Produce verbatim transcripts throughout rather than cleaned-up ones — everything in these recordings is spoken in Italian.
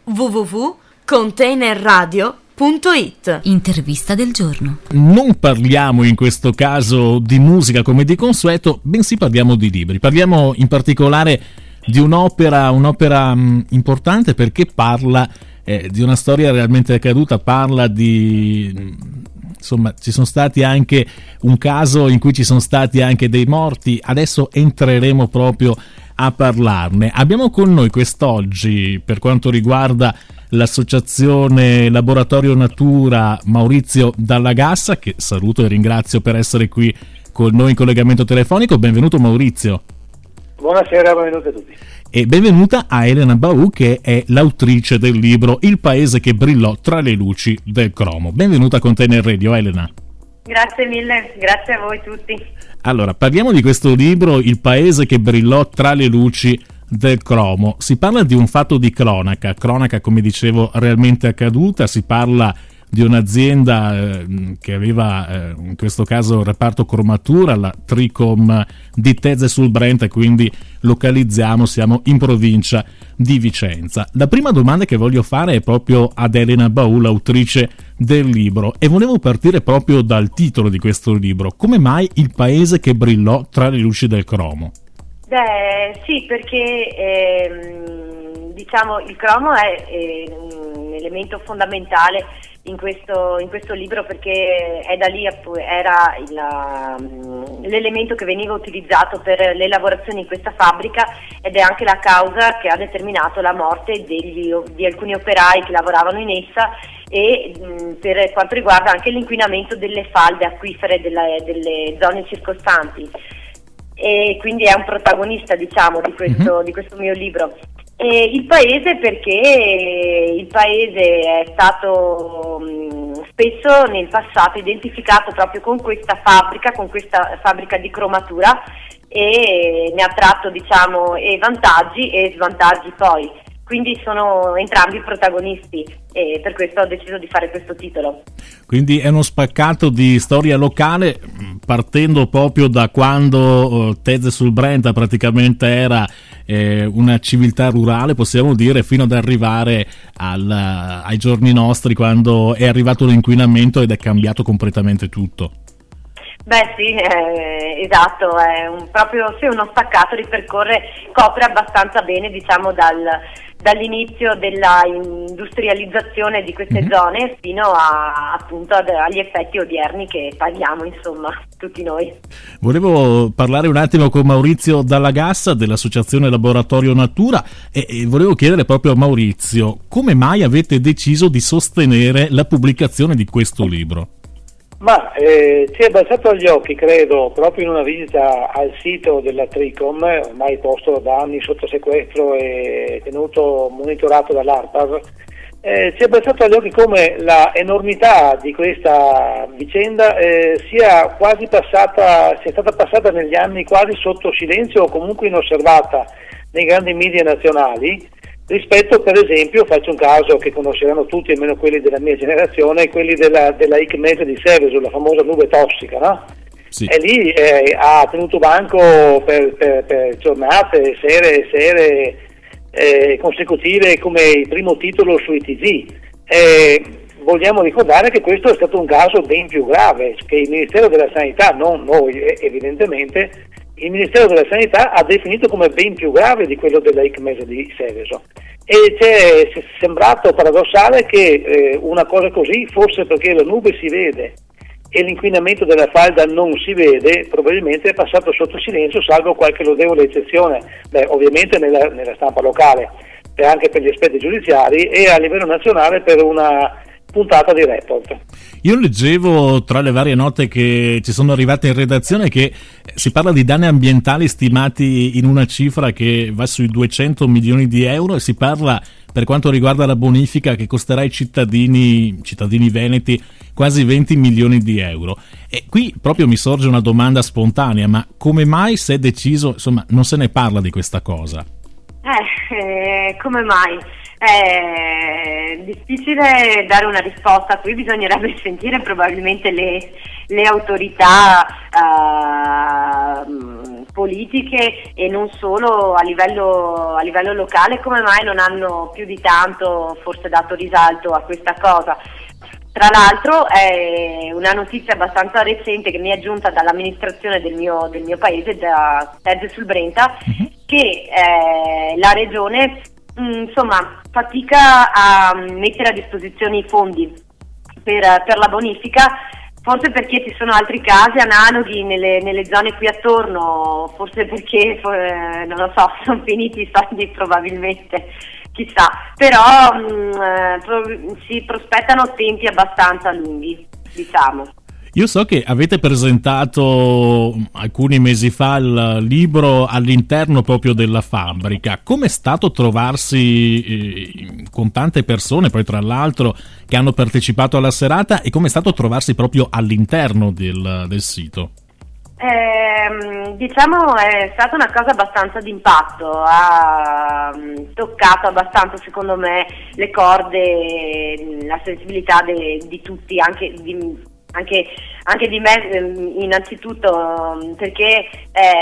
w w w punto container radio punto it. Intervista del giorno. Non parliamo in questo caso di musica come di consueto, bensì parliamo di libri. Parliamo in particolare di un'opera, un'opera mh, importante perché parla eh, di una storia realmente accaduta, parla di... Mh, insomma, ci sono stati anche un caso in cui ci sono stati anche dei morti. Adesso entreremo proprio a parlarne. Abbiamo con noi quest'oggi, per quanto riguarda l'associazione Laboratorio Natura, Maurizio Dalla Gassa, che saluto e ringrazio per essere qui con noi in collegamento telefonico. Benvenuto Maurizio. Buonasera, benvenuti a tutti. E benvenuta a Elena Bau, che è l'autrice del libro Il paese che brillò tra le luci del cromo. Benvenuta a Container Radio, Elena. Grazie mille, grazie a voi tutti. Allora, parliamo di questo libro, Il paese che brillò tra le luci del cromo. Si parla di un fatto di cronaca, cronaca come dicevo realmente accaduta, si parla di un'azienda eh, che aveva eh, in questo caso il reparto cromatura, la Tricom di Tezze sul Brenta, quindi localizziamo, siamo in provincia di Vicenza. La prima domanda che voglio fare è proprio ad Elena Bau, l'autrice del libro, e volevo partire proprio dal titolo di questo libro. Come mai Il paese che brillò tra le luci del cromo? Beh, sì, perché ehm, diciamo il cromo è, è un elemento fondamentale in questo, in questo libro, perché è da lì era il, l'elemento che veniva utilizzato per le lavorazioni in questa fabbrica, ed è anche la causa che ha determinato la morte degli, di alcuni operai che lavoravano in essa, e mh, per quanto riguarda anche l'inquinamento delle falde acquifere della, delle zone circostanti. E quindi è un protagonista, diciamo, di questo, mm-hmm. di questo mio libro. E il paese, perché il paese è stato mh, spesso nel passato identificato proprio con questa fabbrica, con questa fabbrica di cromatura, e ne ha tratto, diciamo, e vantaggi e svantaggi poi. Quindi sono entrambi protagonisti, e per questo ho deciso di fare questo titolo. Quindi è uno spaccato di storia locale, partendo proprio da quando Tezze sul Brenta praticamente era eh, una civiltà rurale, possiamo dire, fino ad arrivare al, ai giorni nostri, quando è arrivato l'inquinamento ed è cambiato completamente tutto. Beh sì, eh, esatto, è un, proprio sì, uno staccato, ripercorre, copre abbastanza bene, diciamo, dal, dall'inizio della industrializzazione di queste mm-hmm. zone fino a, appunto ad, agli effetti odierni che paghiamo, insomma, tutti noi. Volevo parlare un attimo con Maurizio Dalla Gassa dell'associazione Laboratorio Natura e, e volevo chiedere proprio a Maurizio, come mai avete deciso di sostenere la pubblicazione di questo libro? Ma eh, ci è balzato agli occhi, credo, proprio in una visita al sito della Tricom, ormai posto da anni sotto sequestro e tenuto, monitorato dall'ARPAV, eh, ci è balzato agli occhi come la enormità di questa vicenda eh, sia quasi passata, sia stata passata negli anni quasi sotto silenzio o comunque inosservata nei grandi media nazionali, rispetto, per esempio, faccio un caso che conosceranno tutti, almeno quelli della mia generazione, quelli della, della ICMES di Seveso, la famosa nube tossica, no? Sì. E lì eh, ha tenuto banco per, per, per giornate, sere e sere eh, consecutive come il primo titolo su I T G. Eh, vogliamo ricordare che questo è stato un caso ben più grave, che il Ministero della Sanità, non noi evidentemente, il Ministero della Sanità ha definito come ben più grave di quello della ICMES di Seveso, e ci è sembrato paradossale che eh, una cosa così, forse perché la nube si vede e l'inquinamento della falda non si vede, probabilmente è passato sotto silenzio, salvo qualche lodevole eccezione, beh, ovviamente nella, nella stampa locale, e anche per gli aspetti giudiziari, e a livello nazionale per una puntata di Report. Io leggevo tra le varie note che ci sono arrivate in redazione che si parla di danni ambientali stimati in una cifra che va sui duecento milioni di euro, e si parla, per quanto riguarda la bonifica, che costerà ai cittadini cittadini veneti quasi venti milioni di euro. E qui proprio mi sorge una domanda spontanea: ma come mai si è deciso, insomma, non se ne parla di questa cosa? Eh, eh come mai? È difficile dare una risposta. Qui bisognerebbe sentire probabilmente le, le autorità uh, politiche e non solo a livello, a livello locale, come mai non hanno più di tanto forse dato risalto a questa cosa. Tra l'altro è una notizia abbastanza recente che mi è giunta dall'amministrazione del mio, del mio paese, da Terze sul Brenta, uh-huh. che eh, la regione mh, insomma fatica a mettere a disposizione i fondi per, per la bonifica, forse perché ci sono altri casi analoghi nelle, nelle zone qui attorno, forse perché eh, non lo so, sono finiti i soldi probabilmente, chissà, però mh, pro- si prospettano tempi abbastanza lunghi, diciamo. Io so che avete presentato alcuni mesi fa il libro all'interno proprio della fabbrica. Com'è stato trovarsi eh, con tante persone, poi tra l'altro, che hanno partecipato alla serata, e com'è stato trovarsi proprio all'interno del, del sito? Eh, diciamo è stata una cosa abbastanza d'impatto, ha toccato abbastanza secondo me le corde, la sensibilità de, di tutti, anche di, anche, anche di me innanzitutto, perché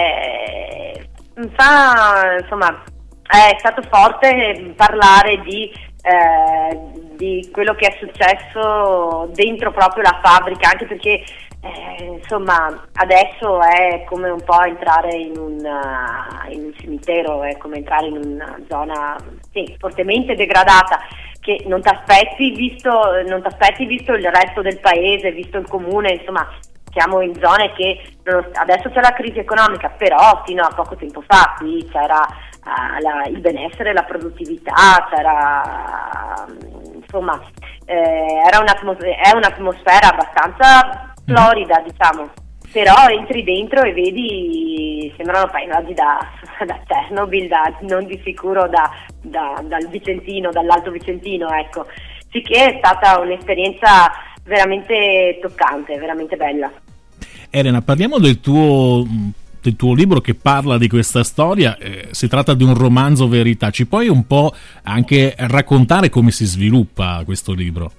eh, fa, insomma, è stato forte parlare di, eh, di quello che è successo dentro proprio la fabbrica, anche perché Eh, insomma adesso è come un po' entrare in un, uh, in un cimitero, è come entrare in una zona sì, fortemente degradata, che non ti aspetti visto, non t'aspetti visto il resto del paese, visto il comune, insomma siamo in zone che adesso c'è la crisi economica, però fino a poco tempo fa qui c'era uh, la, il benessere, la produttività, c'era uh, insomma eh, era un'atmosfera, è un'atmosfera abbastanza florida, diciamo, però entri dentro e vedi, sembrano paesaggi da, da Chernobyl, da, non di sicuro da, da, dal Vicentino, dall'Alto Vicentino, ecco, sicché è stata un'esperienza veramente toccante, veramente bella. Elena, parliamo del tuo, del tuo libro che parla di questa storia, eh, si tratta di un romanzo verità, ci puoi un po' anche raccontare come si sviluppa questo libro?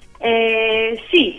Eh, sì,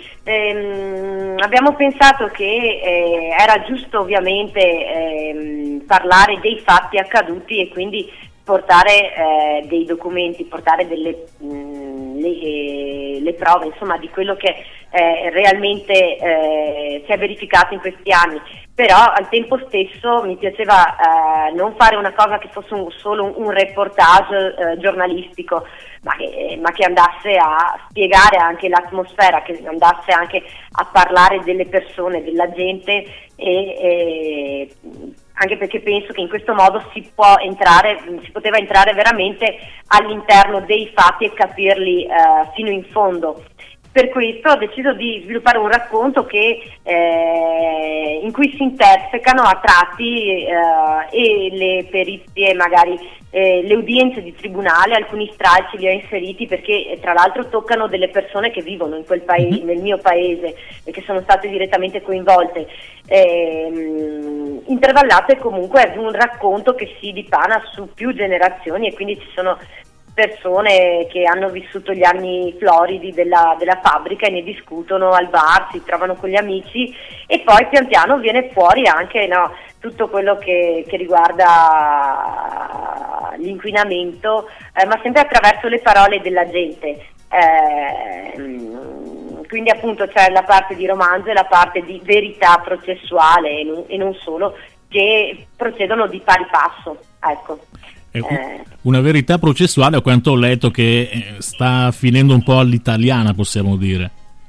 ehm, abbiamo pensato che eh, era giusto ovviamente ehm, parlare dei fatti accaduti e quindi portare eh, dei documenti, portare delle mh, le, eh, le prove, insomma, di quello che eh, realmente eh, si è verificato in questi anni. Però al tempo stesso mi piaceva eh, non fare una cosa che fosse un, solo un, un reportage eh, giornalistico, ma che, ma che andasse a spiegare anche l'atmosfera, che andasse anche a parlare delle persone, della gente, e, e anche perché penso che in questo modo si può entrare, si poteva entrare veramente all'interno dei fatti e capirli eh, fino in fondo. Per questo ho deciso di sviluppare un racconto che, eh, in cui si intersecano a tratti eh, e le perizie, magari eh, le udienze di tribunale, alcuni stralci li ho inseriti perché eh, tra l'altro toccano delle persone che vivono in quel paese, nel mio paese, e che sono state direttamente coinvolte. Eh, intervallate comunque è un racconto che si dipana su più generazioni, e quindi ci sono persone che hanno vissuto gli anni floridi della, della fabbrica e ne discutono al bar, si trovano con gli amici, e poi pian piano viene fuori anche no, tutto quello che, che riguarda l'inquinamento, eh, ma sempre attraverso le parole della gente. Eh, quindi appunto c'è la parte di romanzo e la parte di verità processuale e non, e non solo, che procedono di pari passo, ecco. Una verità processuale, a quanto ho letto, che sta finendo un po' all'italiana, possiamo dire.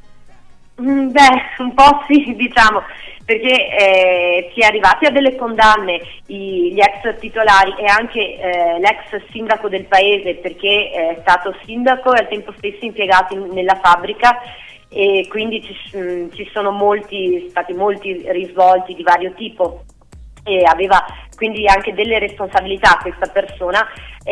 Beh, un po' sì, diciamo, perché eh, si è arrivati a delle condanne, i, gli ex titolari e anche eh, l'ex sindaco del paese, perché è stato sindaco e al tempo stesso impiegato in, nella fabbrica, e quindi ci, ci sono molti stati molti risvolti di vario tipo, e aveva quindi anche delle responsabilità questa persona,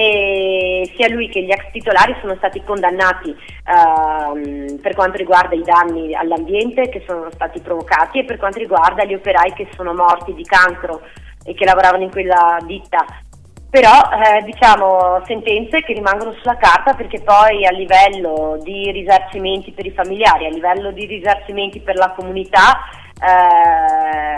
e sia lui che gli ex titolari sono stati condannati uh, per quanto riguarda i danni all'ambiente che sono stati provocati e per quanto riguarda gli operai che sono morti di cancro e che lavoravano in quella ditta. Però eh, diciamo sentenze che rimangono sulla carta, perché poi a livello di risarcimenti per i familiari, a livello di risarcimenti per la comunità, Eh,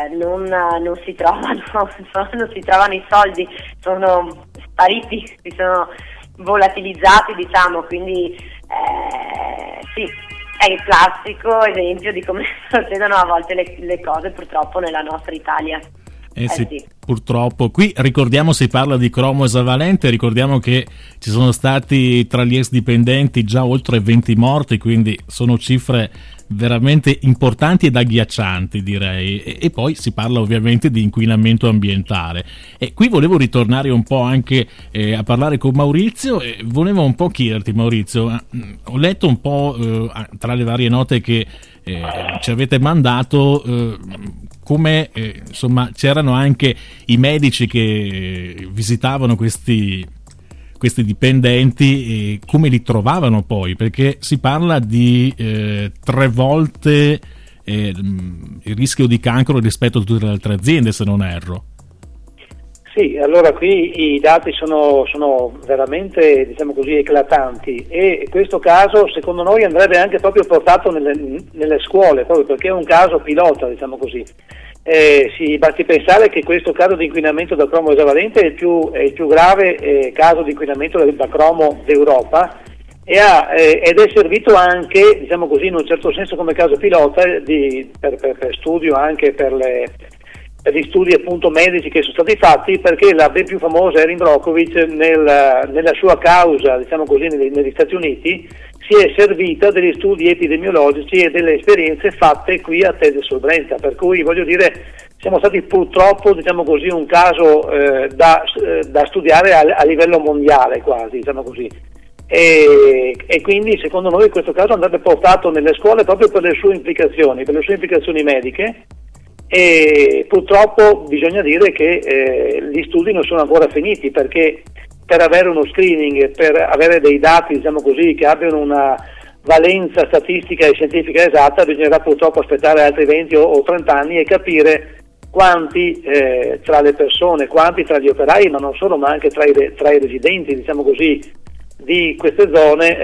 eh, non, non si trovano non si trovano i soldi, sono spariti, si sono volatilizzati, diciamo, quindi eh, sì, è il classico esempio di come succedono a volte le, le cose purtroppo nella nostra Italia. Eh sì, eh sì, purtroppo. Qui ricordiamo, si parla di cromo esavalente, ricordiamo che ci sono stati tra gli ex dipendenti già oltre venti morti, quindi sono cifre veramente importanti ed agghiaccianti, direi. E, e poi si parla ovviamente di inquinamento ambientale. E qui volevo ritornare un po' anche eh, a parlare con Maurizio, e volevo un po' chiederti, Maurizio, eh, ho letto un po' eh, tra le varie note che eh, ci avete mandato, eh, come eh, insomma c'erano anche i medici che visitavano questi questi dipendenti e come li trovavano poi, perché si parla di eh, tre volte eh, il rischio di cancro rispetto a tutte le altre aziende, se non erro. Sì, allora qui i dati sono, sono veramente, diciamo così, eclatanti, e questo caso secondo noi andrebbe anche proprio portato nelle, nelle scuole, proprio perché è un caso pilota, diciamo così. Eh, sì, basti pensare che questo caso di inquinamento da cromo esavalente è il più, è il più grave eh, caso di inquinamento da cromo d'Europa, e ha, eh, ed è servito anche, diciamo così, in un certo senso come caso pilota di, per, per, per studio anche per, le, per gli studi appunto medici che sono stati fatti, perché la ben più famosa Erin Brockovich nel, nella sua causa, diciamo così, negli, negli Stati Uniti si è servita degli studi epidemiologici e delle esperienze fatte qui a Tese sul Brenta, per cui voglio dire siamo stati purtroppo, diciamo così, un caso eh, da, eh, da studiare a, a livello mondiale quasi, diciamo così, e, e quindi secondo noi questo caso andrebbe portato nelle scuole proprio per le sue implicazioni, per le sue implicazioni mediche, e purtroppo bisogna dire che eh, gli studi non sono ancora finiti, perché per avere uno screening, per avere dei dati, diciamo così, che abbiano una valenza statistica e scientifica esatta, bisognerà purtroppo aspettare altri venti o trenta anni e capire quanti eh, tra le persone, quanti tra gli operai, ma non solo, ma anche tra i, tra i residenti, diciamo così, di queste zone,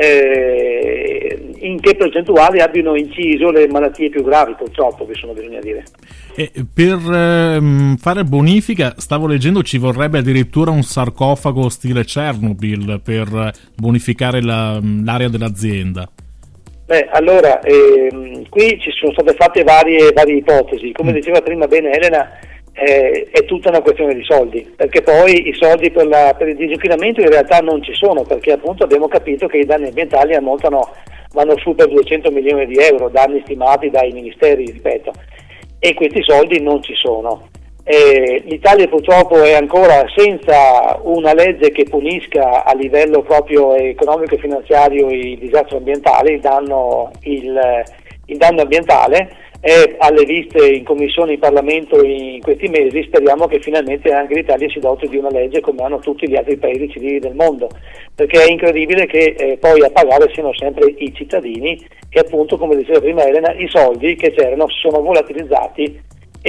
eh, in che percentuali abbiano inciso le malattie più gravi, purtroppo, che sono, bisogna dire. E per ehm, fare bonifica, stavo leggendo, ci vorrebbe addirittura un sarcofago stile Chernobyl per bonificare la, l'area dell'azienda. Beh, allora, ehm, qui ci sono state fatte varie, varie ipotesi, come mm. diceva prima bene Elena, eh, è tutta una questione di soldi, perché poi i soldi per, la, per il disinquinamento in realtà non ci sono, perché appunto abbiamo capito che i danni ambientali ammontano, vanno su per duecento milioni di euro, danni stimati dai ministeri, ripeto, e questi soldi non ci sono. Eh, L'Italia purtroppo è ancora senza una legge che punisca a livello proprio economico e finanziario i disastri ambientali, il danno, il, il danno ambientale. È alle viste in commissione in Parlamento in questi mesi, speriamo che finalmente anche l'Italia si doti di una legge come hanno tutti gli altri paesi civili del mondo, perché è incredibile che eh, poi a pagare siano sempre i cittadini, e appunto, come diceva prima Elena, i soldi che c'erano sono volatilizzati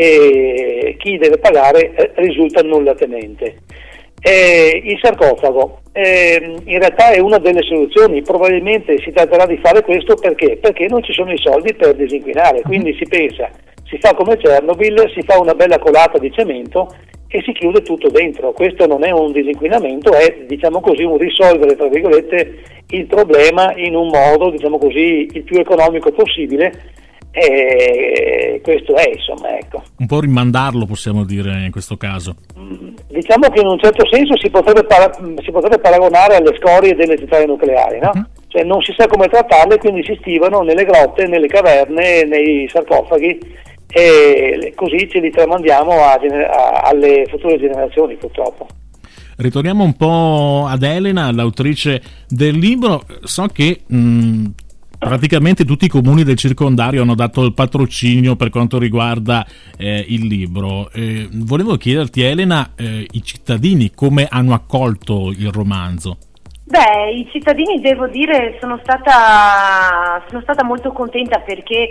e chi deve pagare eh, risulta nulla tenente. Eh, il sarcofago eh, in realtà è una delle soluzioni, probabilmente si tratterà di fare questo perché? Perché non ci sono i soldi per disinquinare, quindi si pensa, si fa come Chernobyl, si fa una bella colata di cemento e si chiude tutto dentro. Questo non è un disinquinamento, è, diciamo così, un risolvere, tra virgolette, il problema in un modo, diciamo così, il più economico possibile. E questo è, insomma, ecco. Un po' rimandarlo, possiamo dire, in questo caso. Diciamo che in un certo senso si potrebbe, para- si potrebbe paragonare alle scorie delle centrali nucleari, no? Uh-huh. Cioè non si sa come trattarle, quindi si stivano nelle grotte, nelle caverne, nei sarcofagi, e così ce li tramandiamo a gener- a- alle future generazioni, purtroppo. Ritorniamo un po' ad Elena, l'autrice del libro. So che mh, praticamente tutti i comuni del circondario hanno dato il patrocinio per quanto riguarda eh, il libro. Eh, volevo chiederti, Elena, eh, i cittadini come hanno accolto il romanzo? Beh, i cittadini, devo dire, sono stata, sono stata molto contenta perché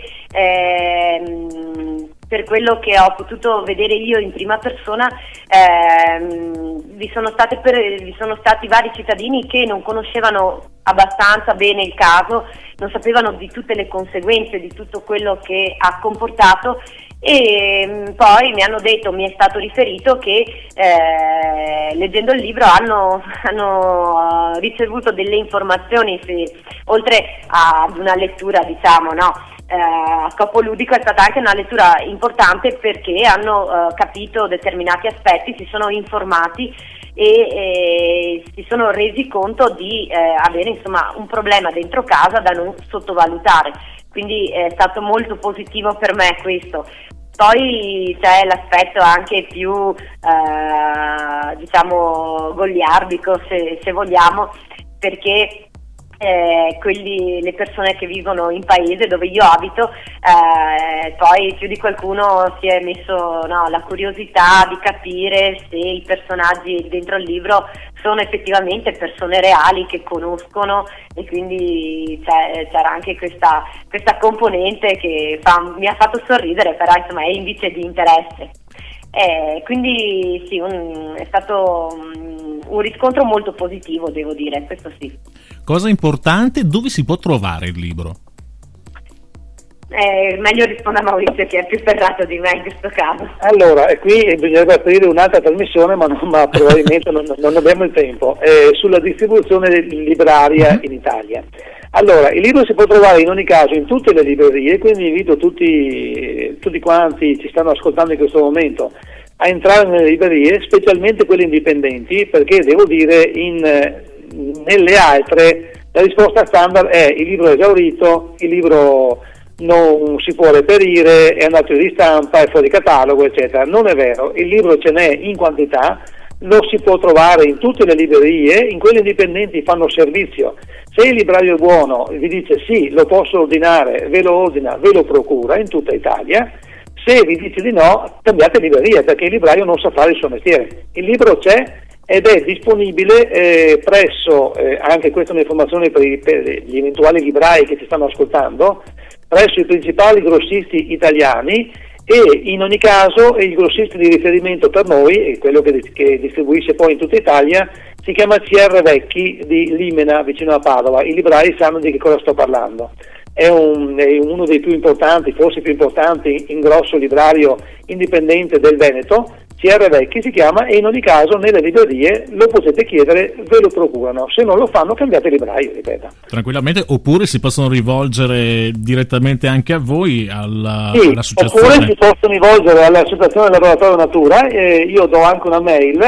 ehm, per quello che ho potuto vedere io in prima persona, ehm, vi sono state per, vi sono stati vari cittadini che non conoscevano abbastanza bene il caso, non sapevano di tutte le conseguenze, di tutto quello che ha comportato, E poi mi hanno detto, mi è stato riferito che eh, leggendo il libro hanno, hanno ricevuto delle informazioni, se, oltre ad una lettura, diciamo, no, eh, a scopo ludico, è stata anche una lettura importante perché hanno eh, capito determinati aspetti, si sono informati e eh, si sono resi conto di eh, avere, insomma, un problema dentro casa da non sottovalutare. Quindi è stato molto positivo per me questo. Poi c'è l'aspetto anche più eh, diciamo goliardico, se, se vogliamo, perché eh, quelli, le persone che vivono in paese dove io abito, eh, poi più di qualcuno si è messo, no, la curiosità di capire se i personaggi dentro il libro sono effettivamente persone reali che conoscono, e quindi c'è, c'era anche questa, questa componente che fa, mi ha fatto sorridere, però insomma è indice di interesse. Eh, quindi sì, un, è stato un, un riscontro molto positivo, devo dire, questo sì. Cosa importante, dove si può trovare il libro? Eh, meglio risponda Maurizio, che è più ferrato di me in questo caso. Allora, e qui bisognerebbe aprire un'altra trasmissione, ma, non, ma probabilmente non, non abbiamo il tempo, eh, sulla distribuzione libraria in Italia. Allora, il libro si può trovare in ogni caso in tutte le librerie, quindi invito tutti, tutti quanti ci stanno ascoltando in questo momento a entrare nelle librerie, specialmente quelle indipendenti, perché devo dire in, nelle altre la risposta standard è: il libro è esaurito, il libro non si può reperire, è andato in ristampa, è fuori catalogo, eccetera. Non è vero, il libro ce n'è in quantità, lo si può trovare in tutte le librerie, in quelle indipendenti fanno servizio. Se il libraio è buono, vi dice sì, lo posso ordinare, ve lo ordina, ve lo procura in tutta Italia. Se vi dice di no, cambiate libreria, perché il libraio non sa fare il suo mestiere. Il libro c'è ed è disponibile eh, presso, eh, anche questa è un'informazione per, i, per gli eventuali librai che ci stanno ascoltando, presso i principali grossisti italiani, e in ogni caso il grossista di riferimento per noi, quello che, che distribuisce poi in tutta Italia, si chiama C R Vecchi di Limena, vicino a Padova. I librai sanno di che cosa sto parlando. È, un, è uno dei più importanti, forse più importanti, in grosso librario indipendente del Veneto. C R Vecchi si chiama, e in ogni caso nelle librerie lo potete chiedere, ve lo procurano. Se non lo fanno, cambiate libraio, ripeto. Tranquillamente, oppure si possono rivolgere direttamente anche a voi, alla, sì, all'associazione. Oppure si possono rivolgere all'associazione Laboratorio Natura, eh, io do anche una mail,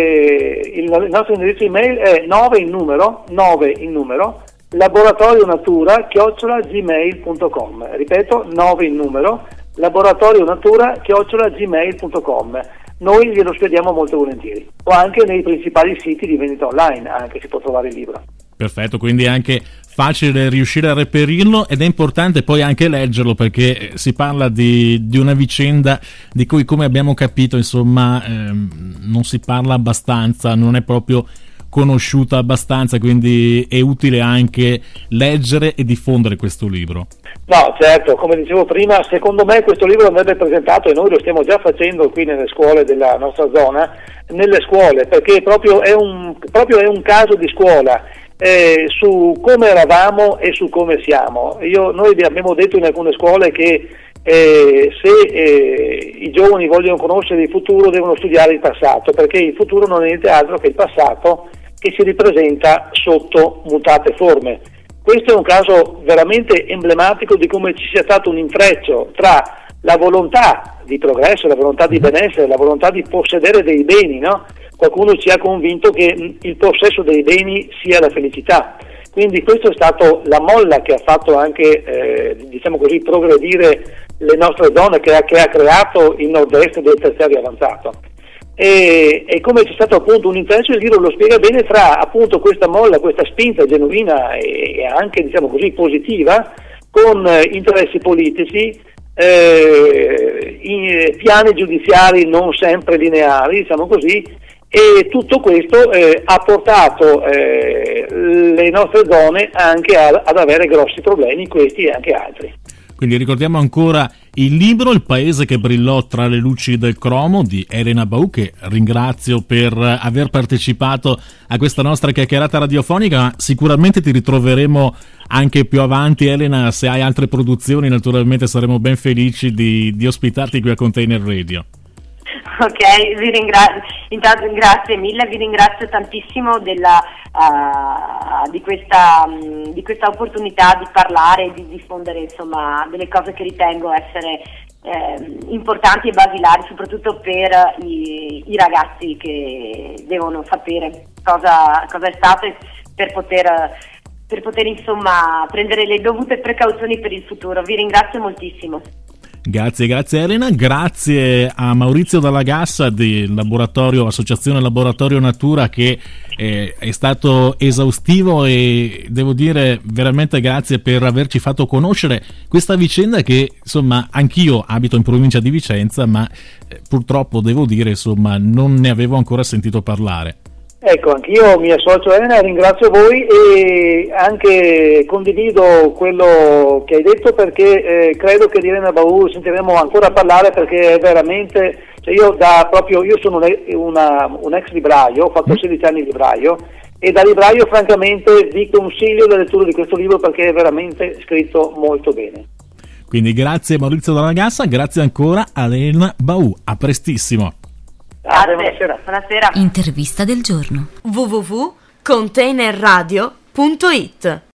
eh, il, il nostro indirizzo email è nove in numero, nove in numero, laboratorionatura chiocciola gmail punto com. Ripeto, nove in numero, laboratorionatura chiocciola gmail punto com. Noi glielo spediamo molto volentieri, o anche nei principali siti di vendita online, anche si può trovare il libro. Perfetto, quindi è anche facile riuscire a reperirlo, ed è importante poi anche leggerlo, perché si parla di, di una vicenda di cui, come abbiamo capito, insomma, ehm, non si parla abbastanza, non è proprio conosciuta abbastanza, quindi è utile anche leggere e diffondere questo libro. No, certo, come dicevo prima, secondo me questo libro andrebbe presentato, e noi lo stiamo già facendo qui nelle scuole della nostra zona, nelle scuole, perché proprio è un, proprio è un caso di scuola, eh, su come eravamo e su come siamo. Io, noi vi abbiamo detto in alcune scuole che eh, se eh, i giovani vogliono conoscere il futuro devono studiare il passato, perché il futuro non è niente altro che il passato che si ripresenta sotto mutate forme. Questo è un caso veramente emblematico di come ci sia stato un intreccio tra la volontà di progresso, la volontà di benessere, la volontà di possedere dei beni, no? Qualcuno ci ha convinto che il possesso dei beni sia la felicità. Quindi questa è stata la molla che ha fatto anche, eh, diciamo così, progredire le nostre zone, che ha, che ha creato il nord-est del terziario avanzato. E, e come c'è stato appunto un intreccio, il libro lo spiega bene, tra appunto questa molla, questa spinta genuina e, e anche, diciamo così, positiva, con eh, interessi politici, eh, in, piani giudiziari non sempre lineari, diciamo così, e tutto questo eh, ha portato eh, le nostre zone anche a, ad avere grossi problemi, questi e anche altri. Quindi ricordiamo ancora il libro Il paese che brillò tra le luci del cromo di Elena Bau, che ringrazio per aver partecipato a questa nostra chiacchierata radiofonica. Sicuramente ti ritroveremo anche più avanti. Elena, se hai altre produzioni naturalmente saremo ben felici di, di ospitarti qui a Container Radio. Ok, vi ringrazio, intanto grazie mille, vi ringrazio tantissimo della, uh, di, questa, um, di questa opportunità di parlare e di diffondere insomma delle cose che ritengo essere eh, importanti e basilari, soprattutto per i, i ragazzi che devono sapere cosa, cosa è stato e per poter, per poter insomma prendere le dovute precauzioni per il futuro. Vi ringrazio moltissimo. Grazie, grazie Elena, grazie a Maurizio Dalla Gassa del laboratorio, Associazione Laboratorio Natura, che eh, è stato esaustivo e devo dire veramente grazie per averci fatto conoscere questa vicenda che insomma anch'io abito in provincia di Vicenza, ma eh, purtroppo devo dire insomma non ne avevo ancora sentito parlare. Ecco, anch'io mi associo a Elena, ringrazio voi e anche condivido quello che hai detto, perché eh, credo che di Elena Bau sentiremo ancora parlare, perché è veramente, cioè io da proprio io sono una, un ex libraio, ho fatto sedici anni di libraio e da libraio francamente vi consiglio la lettura di questo libro perché è veramente scritto molto bene. Quindi grazie Maurizio Dalla Gassa, grazie ancora a Elena Bau, a prestissimo. Grazie, buonasera. Buonasera. Intervista del giorno. w w w punto container radio punto it